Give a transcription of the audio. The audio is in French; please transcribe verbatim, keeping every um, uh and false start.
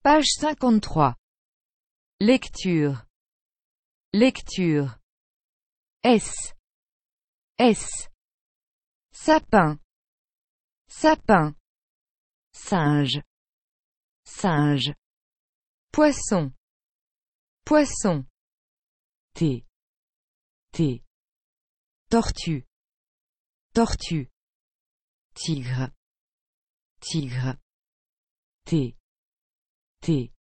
Page cinquante-trois. Lecture. Lecture. S. S. Sapin. Sapin. Singe. Singe. Poisson. Poisson. T. T. Tortue. Tortue. Tigre. Tigre. T. T.